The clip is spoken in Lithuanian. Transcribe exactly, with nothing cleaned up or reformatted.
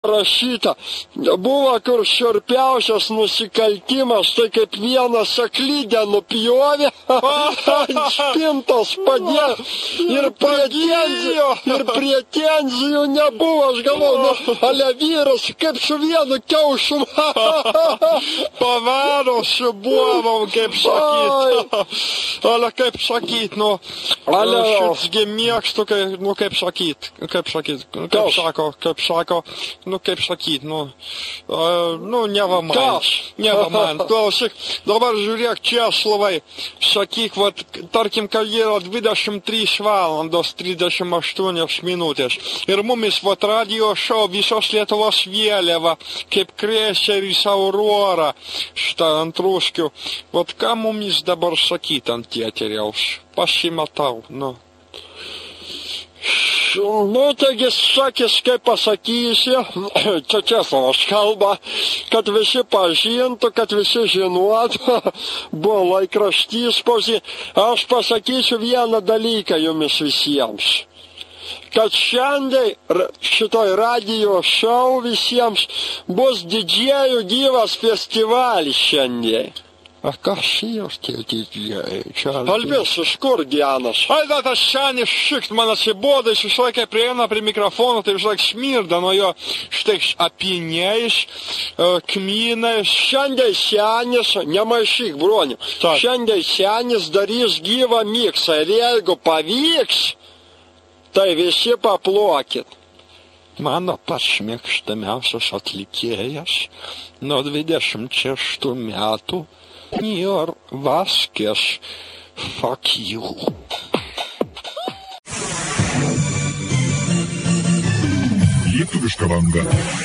rašyta. Buvo kur šiurpiausias nusikaltimas, tai kaip vieną saklydę nupjovė, ant spintos padėjo ir pretenzijų, ir pretenzijų nebuvo. Aš galvoju, nu, ale vyras, kaip su vienu kiaušum. Pavaro su buovom, kaip sakyt. Ale kaip sakyt, nu, šitsgi mėgstu, kaip, nu, kaip sakyt, kaip sakyt, kaip sako, kaip sako, nu, kaip sakyt, nu, uh, nu, neva man, neva man. Klausyk, dabar žiūrėk, Česlovai, sakyk, vat, tarkim, kad yra dvidešimt trys valandos trisdešimt aštuonios minutės. Ir mumis, vat, radio šou visos Lietuvos vėliava, kaip Kreseris Aurora, šitą ant ruskių. Vat, ką mumis dabar sakyt ant eteriaus? Pasimatau, nu. Nu, taigi, sakys, kaip pasakysi, čia Česlovas kalba, kad visi pažintų, kad visi žinotų, buvo laikraštys pausi. Aš pasakysiu vieną dalyką jumis visiems, kad šiandien šitoj radio šou visiems bus didžiejų gyvas festivalis šiandien. A kas jos tie didžiai? Albės, iš kur Dianas? Ai, da, tas senis šikt man atsiboda, jis visą laiką prieina prie mikrofono, tai visą laiką smirda nuo jo štai apiniais, kmynais. Šiandien senis, nemaišyk, broniu, šiandien senis darys gyvą miksą ir jeigu pavyks, tai visi paplokit. Mano pats mėgstamiausias atlikėjas nuo dvidešimt šeštų metų Nior Vaskės, fuck you. Lietuviška banga.